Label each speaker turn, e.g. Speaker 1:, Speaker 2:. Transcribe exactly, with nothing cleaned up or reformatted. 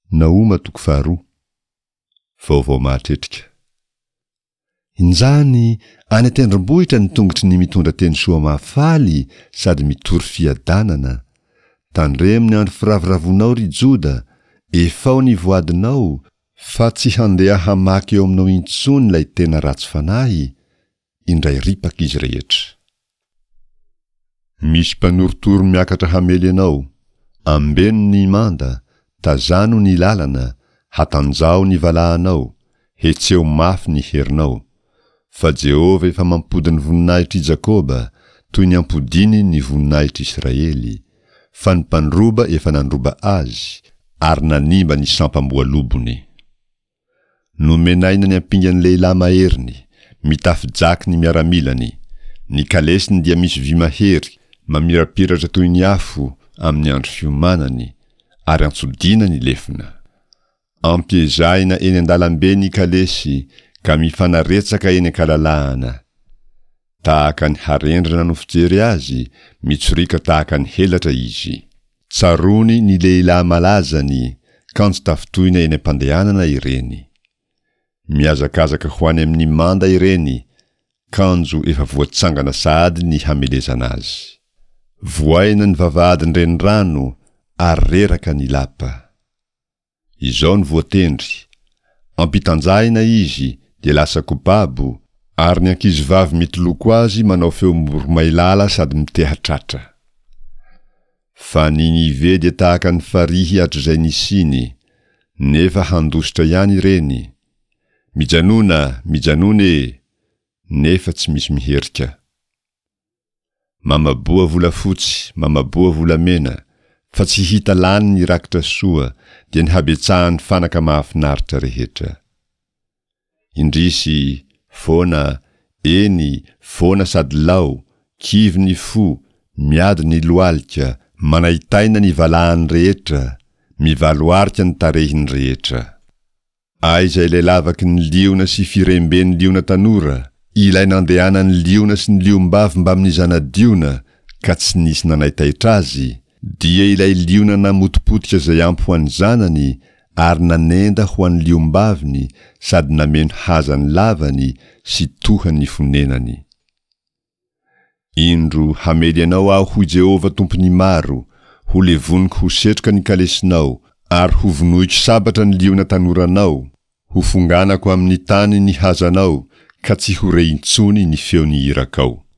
Speaker 1: Naoma toko faharoa. Vaovao mahatretrika. Injany any an-tendrombohitra ny tongotry ny mitondra teny soa mahafaly sady mitory fiadanana. Tandremony andro firavoravonao ry Joda, efao ny voadinao, fa tsy handeha hamaky eo aminao intsony lay tena ratsy fanahy, indray ripaka izy rehetra. Misy mpanorotoro miakatra hamely anao, ambeno ny manda, tazano ny lalana, hatanjao ny valahanao, hetseo mafy ny herinao. Fa Jehova efa mampody ny voninahitry Jakoba, toy ny ampodiny ny voninahitry Israely. Fa ny mpandroba efa nandroba azy, ary nanimba ny sampam-boalobony. Nomenaina ny ampingan'ny lehilahy maheriny, mitafijaky ny miaramilany. Ny kalesiny dia misy vy mahery, mamirapiratra toy ny afo amin'ny andro fiomanany, ary antsodina ny lefina. Ampiezahina eny andalambe ny kalesy, ka mifanaretsaka eny ankalalahana. Tahaka ny harendrana no fijery azy, mitsorika tahaka ny helatra izy. Tsarony ny lehilahy malazany, kanjo tafitoina eny ampandehanana ireny. Miazakazaka ho any amin'ny manda ireny, kanjo efa voatsangana sahady ny hamelezana azy. Voaina ny vavahadiny renirano, ary reraka ny lapa. Izao ny voatendry, ampitanjahina izy, dia lasa kopabo, ary ny ankizivavy mitoloko azy manao feo moromailala sady mitehatratra. Fa ny Nive dia tahaka ny farihy hatr'izay nisiny, nefa handositra ihany ireny. Mijanona, mijanone, nefa tsy misy miherika. Mamaboa volafotsy, mamaboa volamena, fa tsy hita lany ny rakitra soa, dia ny habetsahan'ny fanaka mahafinaritra rehetra. Indrisy, fona, eny, fona sady lao, kivy ny fo, miady ny loalika, manaitaina ny valahan'ny rehetra, mivaloarika ny tarehiny rehetra. Aizay ilay lavaky ny liona sy firemben'ny liona tanora, ilay nandehana ny liona sy ny liombavy mba amin'ny zanadiona, ka tsy nisy nanaitaitra azy, dia ilay liona namotipotika zay ampy ho an'ny zanany, ary nanenda ho an'ny liombaviny, sady nameno hazany lavany sy tohany fonenany. Indro hamely anao aho ho Jehova tompony maro, ho levoniko ho setroka ny kalesinao, ary ho vonoiko sabatra ny liona tanoranao, ho fonganako amin'ny tany ny hazanao, ka tsy ho reintsony ny feony irakao.